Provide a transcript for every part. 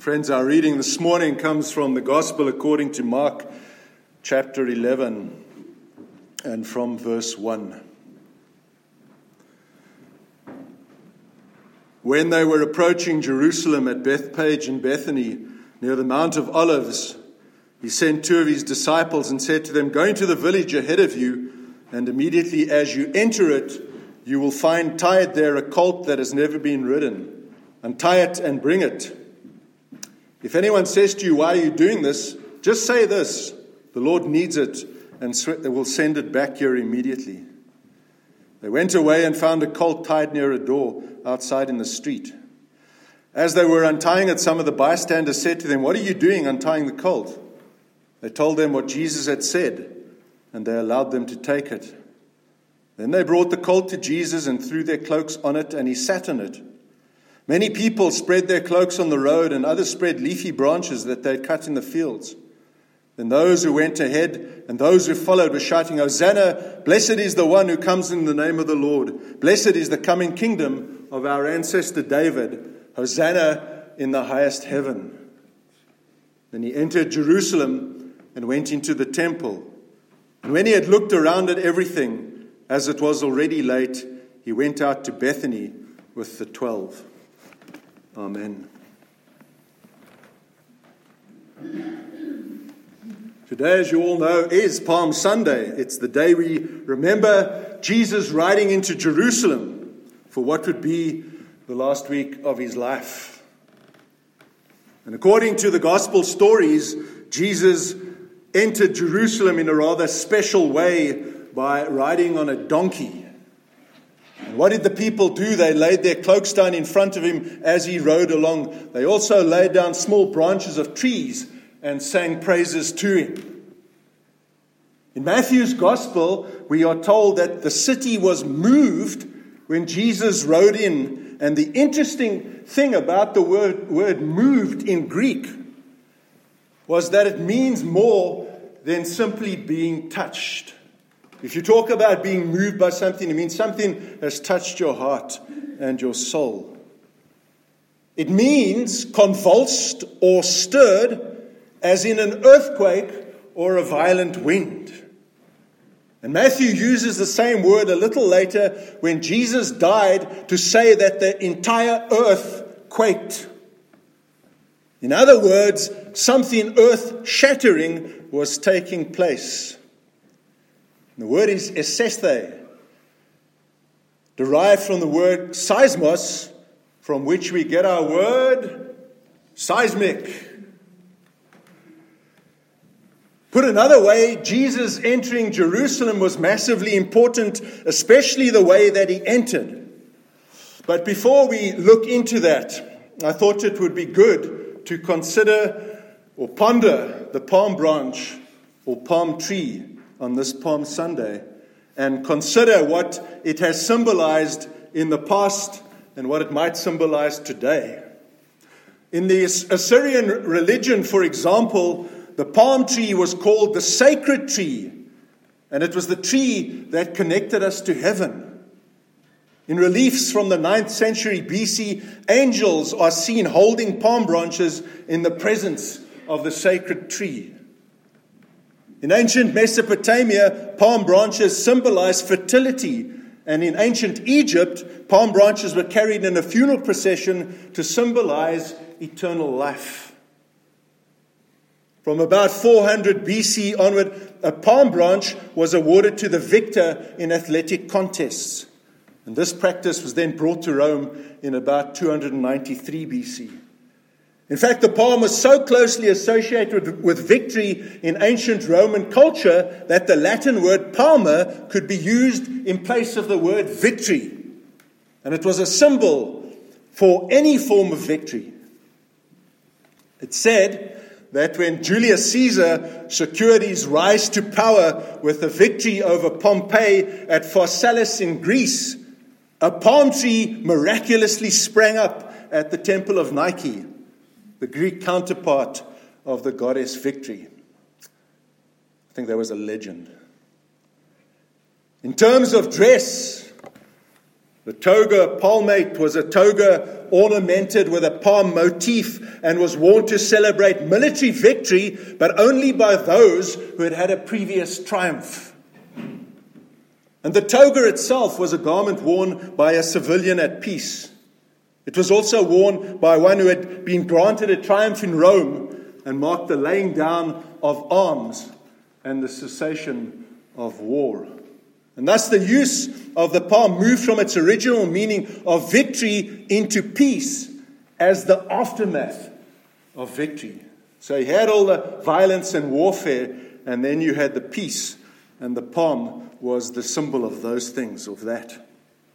Friends, our reading this morning comes from the Gospel according to Mark chapter 11 and from verse 1. When they were approaching Jerusalem at Bethphage and Bethany, near the Mount of Olives, he sent two of his disciples and said to them, "Go into the village ahead of you, and immediately as you enter it, you will find tied there a colt that has never been ridden. Untie it and bring it. If anyone says to you, 'Why are you doing this?' just say this, 'The Lord needs it, and will send it back here immediately.'" They went away and found a colt tied near a door outside in the street. As they were untying it, some of the bystanders said to them, "What are you doing untying the colt?" They told them what Jesus had said, and they allowed them to take it. Then they brought the colt to Jesus and threw their cloaks on it, and he sat on it. Many people spread their cloaks on the road, and others spread leafy branches that they had cut in the fields. Then those who went ahead and those who followed were shouting, "Hosanna, blessed is the one who comes in the name of the Lord. Blessed is the coming kingdom of our ancestor David. Hosanna in the highest heaven." Then he entered Jerusalem and went into the temple. And when he had looked around at everything, as it was already late, he went out to Bethany with the 12. Amen. Today, as you all know, is Palm Sunday. It's the day we remember Jesus riding into Jerusalem for what would be the last week of his life. And according to the gospel stories, Jesus entered Jerusalem in a rather special way by riding on a donkey. And what did the people do? They laid their cloaks down in front of him as he rode along. They also laid down small branches of trees and sang praises to him. In Matthew's gospel, we are told that the city was moved when Jesus rode in. And the interesting thing about the word moved in Greek was that it means more than simply being touched. If you talk about being moved by something, it means something has touched your heart and your soul. It means convulsed or stirred, as in an earthquake or a violent wind. And Matthew uses the same word a little later when Jesus died to say that the entire earth quaked. In other words, something earth-shattering was taking place. The word is esesthe, derived from the word seismos, from which we get our word seismic. Put another way, Jesus entering Jerusalem was massively important, especially the way that he entered. But before we look into that, I thought it would be good to consider or ponder the palm branch or palm tree on this Palm Sunday and consider what it has symbolized in the past and what it might symbolize today. In the Assyrian religion, for example, the palm tree was called the sacred tree, and it was the tree that connected us to heaven. In reliefs from the 9th century BC, angels are seen holding palm branches in the presence of the sacred tree. In ancient Mesopotamia, palm branches symbolized fertility, and in ancient Egypt, palm branches were carried in a funeral procession to symbolize eternal life. From about 400 BC onward, a palm branch was awarded to the victor in athletic contests. And this practice was then brought to Rome in about 293 BC. In fact, the palm was so closely associated with victory in ancient Roman culture that the Latin word palma could be used in place of the word victory. And it was a symbol for any form of victory. It said that when Julius Caesar secured his rise to power with a victory over Pompey at Pharsalus in Greece, a palm tree miraculously sprang up at the temple of Nike, the Greek counterpart of the goddess Victory. I think that was a legend. In terms of dress, The toga palmate was a toga ornamented with a palm motif and was worn to celebrate military victory, but only by those who had had a previous triumph. And the toga itself was a garment worn by a civilian at peace. It was also worn by one who had been granted a triumph in Rome and marked the laying down of arms and the cessation of war. And thus the use of the palm moved from its original meaning of victory into peace as the aftermath of victory. So you had all the violence and warfare, and then you had the peace, and the palm was the symbol of those things, of that.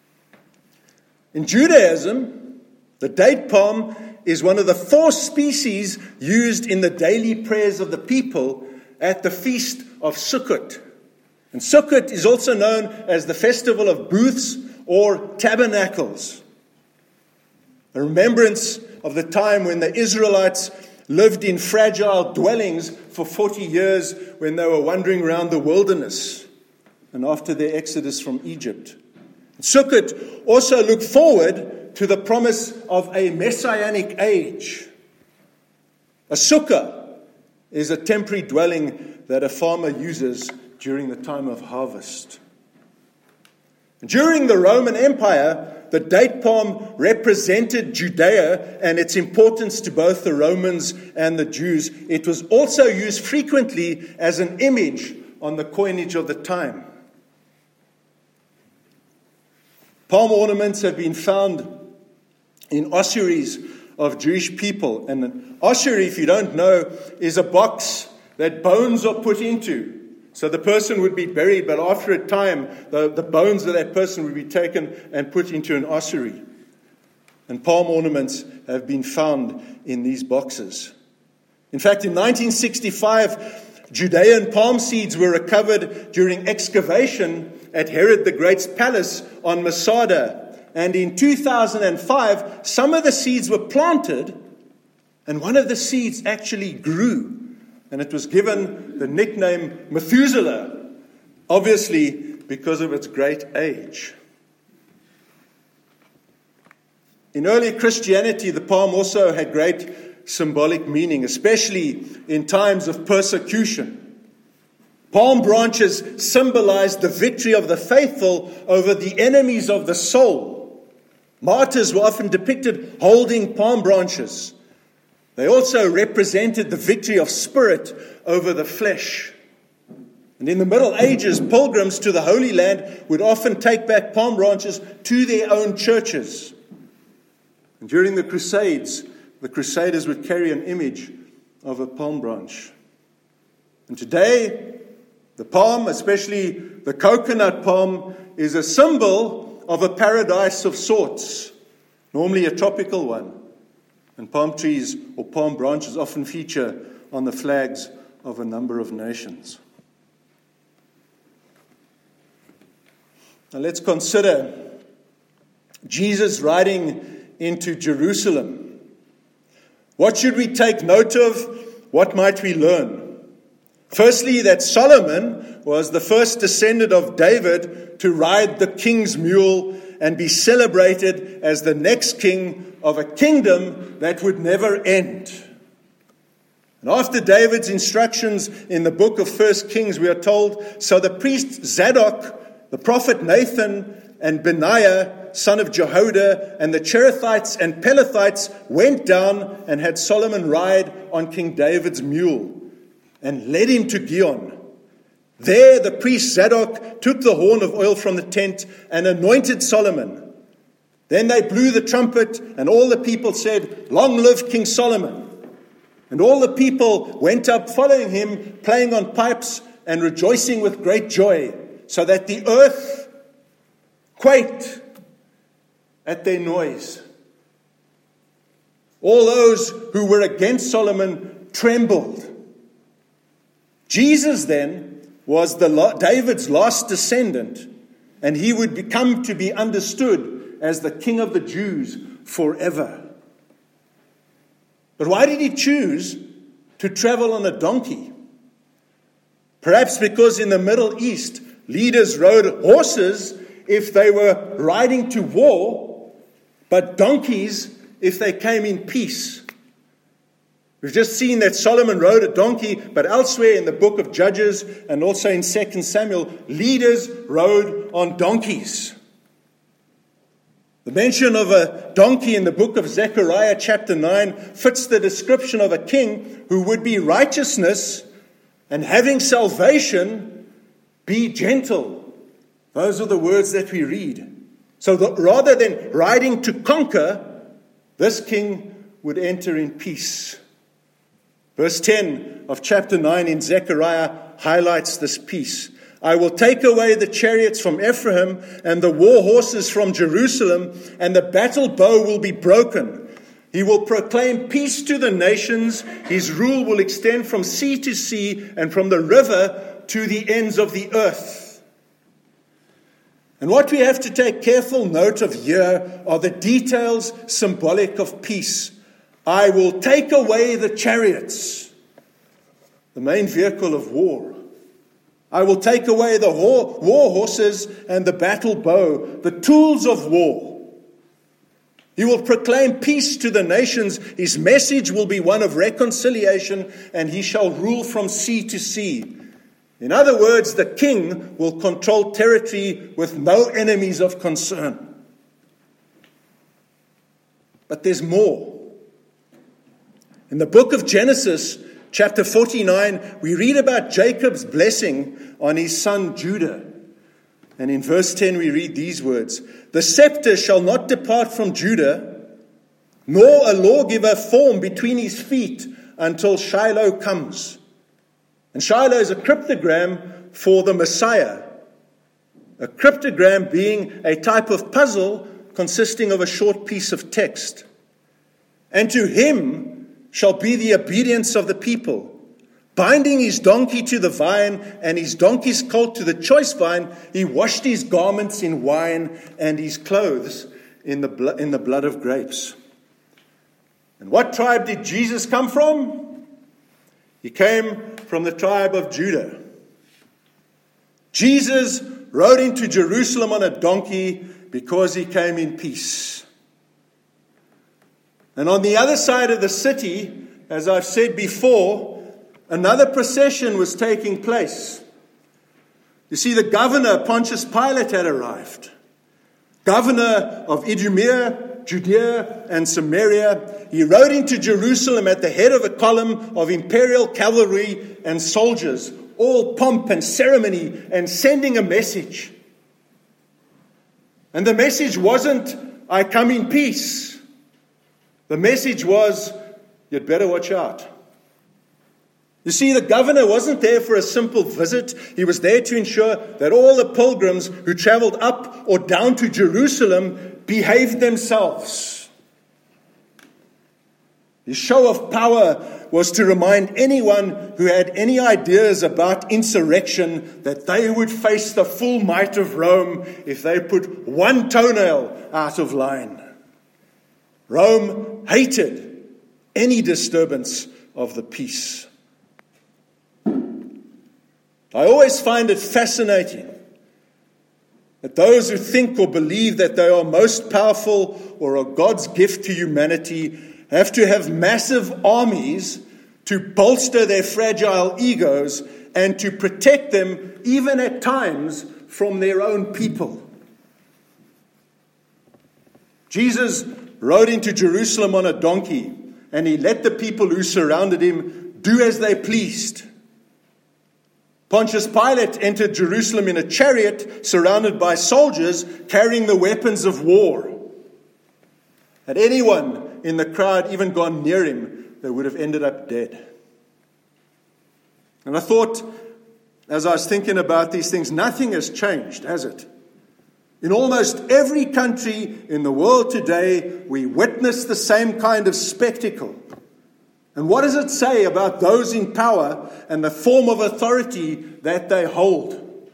In Judaism, the date palm is one of the 4 species used in the daily prayers of the people at the feast of Sukkot. And Sukkot is also known as the festival of booths or tabernacles. A remembrance of the time when the Israelites lived in fragile dwellings for 40 years when they were wandering around the wilderness and after their exodus from Egypt. Sukkot also looked forward to the promise of a messianic age. A sukkah is a temporary dwelling that a farmer uses during the time of harvest. During the Roman Empire, the date palm represented Judea and its importance to both the Romans and the Jews. It was also used frequently as an image on the coinage of the time. Palm ornaments have been found in ossuaries of Jewish people. And an ossuary, if you don't know, is a box that bones are put into. So the person would be buried, but after a time, the bones of that person would be taken and put into an ossuary. And palm ornaments have been found in these boxes. In fact, in 1965, Judean palm seeds were recovered during excavation at Herod the Great's palace on Masada. And in 2005, some of the seeds were planted, and one of the seeds actually grew. And it was given the nickname Methuselah, obviously because of its great age. In early Christianity, the palm also had great symbolic meaning, especially in times of persecution. Palm branches symbolized the victory of the faithful over the enemies of the soul. Martyrs were often depicted holding palm branches. They also represented the victory of spirit over the flesh. And in the Middle Ages, pilgrims to the Holy Land would often take back palm branches to their own churches. And during the Crusades, the Crusaders would carry an image of a palm branch. And today, the palm, especially the coconut palm, is a symbol of a paradise of sorts, normally a tropical one. And palm trees or palm branches often feature on the flags of a number of nations. Now let's consider Jesus riding into Jerusalem. What should we take note of? What might we learn? Firstly, that Solomon was the first descendant of David to ride the king's mule and be celebrated as the next king of a kingdom that would never end. And after David's instructions in the book of 1 Kings, we are told, so the priest Zadok, the prophet Nathan, and Benaiah, son of Jehoiada, and the Cherethites and Pelethites went down and had Solomon ride on King David's mule and led him to Gihon. There the priest Zadok took the horn of oil from the tent and anointed Solomon. Then they blew the trumpet, and all the people said, "Long live King Solomon." And all the people went up following him, playing on pipes and rejoicing with great joy, so that the earth quaked at their noise. All those who were against Solomon trembled. Jesus then was David's last descendant, and he would become to be understood as the King of the Jews forever. But why did he choose to travel on a donkey? Perhaps because in the Middle East, leaders rode horses if they were riding to war, but donkeys if they came in peace. We've just seen that Solomon rode a donkey, but elsewhere in the book of Judges and also in 2 Samuel, leaders rode on donkeys. The mention of a donkey in the book of Zechariah chapter 9 fits the description of a king who would be righteousness and having salvation, be gentle. Those are the words that we read. So rather than riding to conquer, this king would enter in peace. Verse 10 of chapter 9 in Zechariah highlights this peace. I will take away the chariots from Ephraim and the war horses from Jerusalem, and the battle bow will be broken. He will proclaim peace to the nations. His rule will extend from sea to sea and from the river to the ends of the earth. And what we have to take careful note of here are the details symbolic of peace. I will take away the chariots, the main vehicle of war. I will take away the war horses and the battle bow, the tools of war. He will proclaim peace to the nations. His message will be one of reconciliation, and he shall rule from sea to sea. In other words, the king will control territory with no enemies of concern. But there's more. In the book of Genesis, chapter 49, we read about Jacob's blessing on his son Judah. And in verse 10 we read these words, the scepter shall not depart from Judah, nor a lawgiver form between his feet until Shiloh comes. And Shiloh is a cryptogram for the Messiah. A cryptogram being a type of puzzle consisting of a short piece of text. And to him shall be the obedience of the people. Binding his donkey to the vine and his donkey's colt to the choice vine, he washed his garments in wine and his clothes in the blood of grapes. And what tribe did Jesus come from? He came from the tribe of Judah. Jesus rode into Jerusalem on a donkey because he came in peace. And on the other side of the city, as I've said before, another procession was taking place. You see, the governor, Pontius Pilate, had arrived. Governor of Idumea, Judea, and Samaria. He rode into Jerusalem at the head of a column of imperial cavalry and soldiers, all pomp and ceremony, and sending a message. And the message wasn't, I come in peace. The message was, you'd better watch out. You see, the governor wasn't there for a simple visit. He was there to ensure that all the pilgrims who traveled up or down to Jerusalem behaved themselves. His show of power was to remind anyone who had any ideas about insurrection that they would face the full might of Rome if they put one toenail out of line. Rome hated any disturbance of the peace. I always find it fascinating that those who think or believe that they are most powerful or are God's gift to humanity have to have massive armies to bolster their fragile egos and to protect them, even at times, from their own people. Jesus rode into Jerusalem on a donkey, and he let the people who surrounded him do as they pleased. Pontius Pilate entered Jerusalem in a chariot surrounded by soldiers carrying the weapons of war. Had anyone in the crowd even gone near him, they would have ended up dead. And I thought, as I was thinking about these things, nothing has changed, has it? In almost every country in the world today, we witness the same kind of spectacle. And what does it say about those in power and the form of authority that they hold?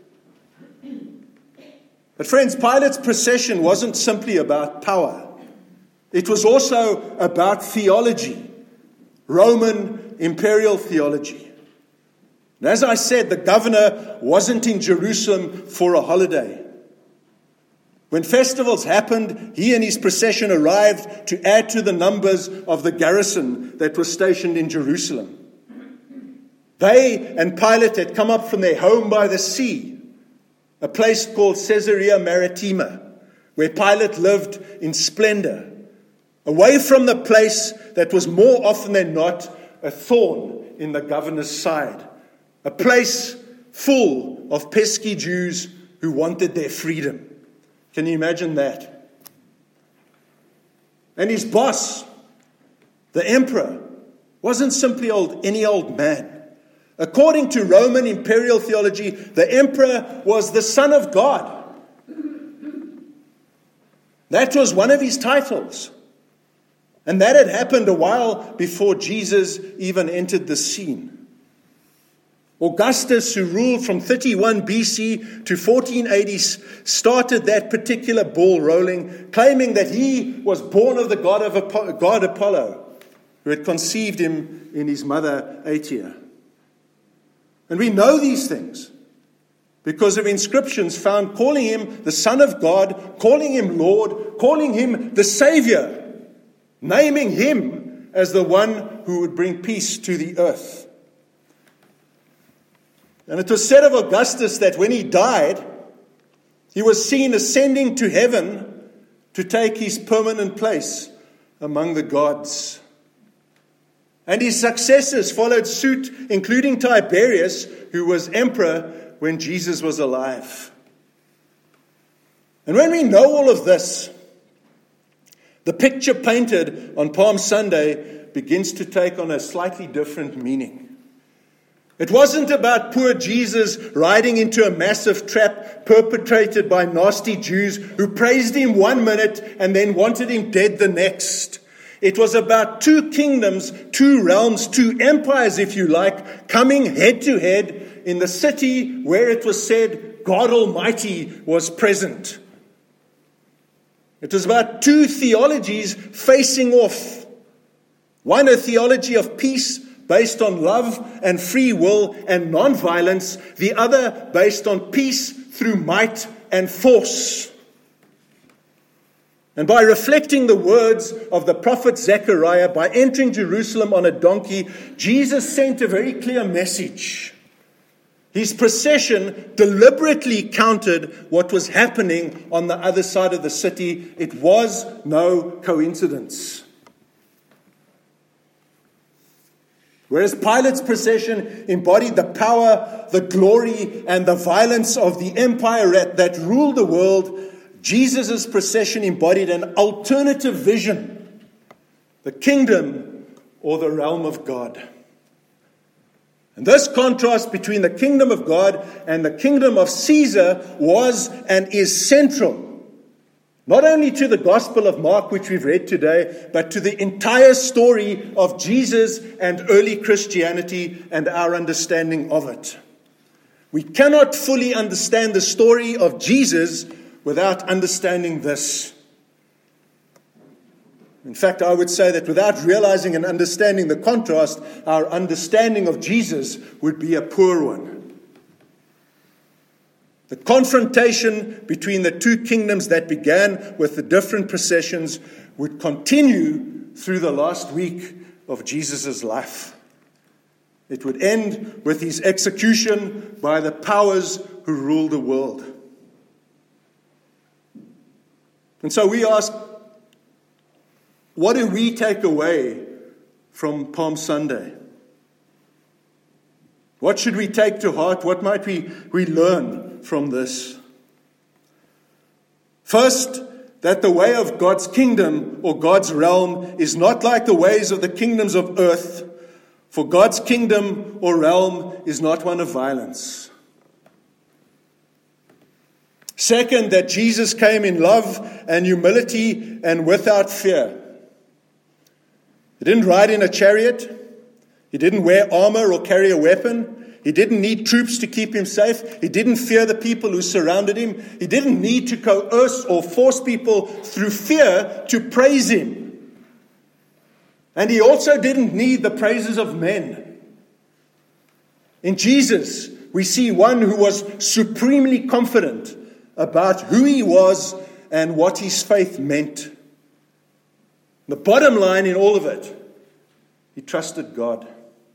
But friends, Pilate's procession wasn't simply about power. It was also about theology, Roman imperial theology. And as I said, the governor wasn't in Jerusalem for a holiday. When festivals happened, he and his procession arrived to add to the numbers of the garrison that was stationed in Jerusalem. They and Pilate had come up from their home by the sea, a place called Caesarea Maritima, where Pilate lived in splendor, away from the place that was more often than not a thorn in the governor's side, a place full of pesky Jews who wanted their freedom. Can you imagine that? And his boss, the emperor, wasn't simply any old man. According to Roman imperial theology, the emperor was the Son of God. That was one of his titles. And that had happened a while before Jesus even entered the scene. Augustus, who ruled from 31 BC to 1480, started that particular ball rolling, claiming that he was born of the god Apollo, who had conceived him in his mother Atia. And we know these things because of inscriptions found calling him the Son of God, calling him Lord, calling him the Savior, naming him as the one who would bring peace to the earth. And it was said of Augustus that when he died, he was seen ascending to heaven to take his permanent place among the gods. And his successors followed suit, including Tiberius, who was emperor when Jesus was alive. And when we know all of this, the picture painted on Palm Sunday begins to take on a slightly different meaning. It wasn't about poor Jesus riding into a massive trap perpetrated by nasty Jews who praised him 1 minute and then wanted him dead the next. It was about two kingdoms, two realms, two empires, if you like, coming head to head in the city where it was said God Almighty was present. It was about two theologies facing off. One, a theology of peace based on love and free will and non-violence. The other based on peace through might and force. And by reflecting the words of the prophet Zechariah, by entering Jerusalem on a donkey, Jesus sent a very clear message. His procession deliberately countered what was happening on the other side of the city. It was no coincidence. Whereas Pilate's procession embodied the power, the glory, and the violence of the empire that ruled the world, Jesus' procession embodied an alternative vision, the kingdom or the realm of God. And this contrast between the kingdom of God and the kingdom of Caesar was and is central, not only to the Gospel of Mark, which we've read today, but to the entire story of Jesus and early Christianity and our understanding of it. We cannot fully understand the story of Jesus without understanding this. In fact, I would say that without realizing and understanding the contrast, our understanding of Jesus would be a poor one. The confrontation between the two kingdoms that began with the different processions would continue through the last week of Jesus' life. It would end with his execution by the powers who rule the world. And so we ask, what do we take away from Palm Sunday? What should we take to heart? What might we learn from this? First, that the way of God's kingdom or God's realm is not like the ways of the kingdoms of earth, for God's kingdom or realm is not one of violence. Second, that Jesus came in love and humility and without fear. He didn't ride in a chariot. He didn't wear armor or carry a weapon. He didn't need troops to keep him safe. He didn't fear the people who surrounded him. He didn't need to coerce or force people through fear to praise him. And he also didn't need the praises of men. In Jesus, we see one who was supremely confident about who he was and what his faith meant. The bottom line in all of it, he trusted God.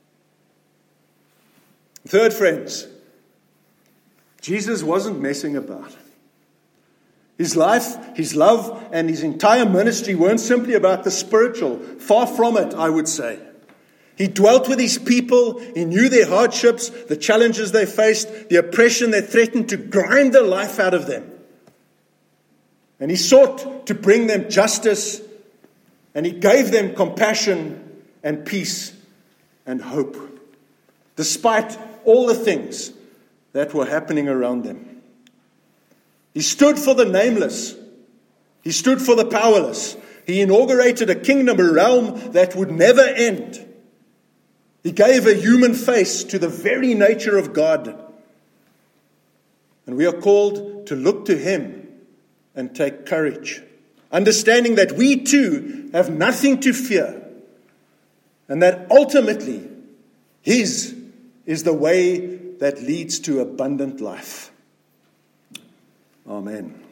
Third, friends, Jesus wasn't messing about. His life, his love, and his entire ministry weren't simply about the spiritual. Far from it, I would say. He dwelt with his people. He knew their hardships, the challenges they faced, the oppression that threatened to grind the life out of them. And he sought to bring them justice, and he gave them compassion and peace and hope, despite all the things that were happening around them. He stood for the nameless. He stood for the powerless. He inaugurated a kingdom, a realm that would never end. He gave a human face to the very nature of God. And we are called to look to him and take courage, understanding that we too have nothing to fear, and that ultimately his is the way that leads to abundant life. Amen.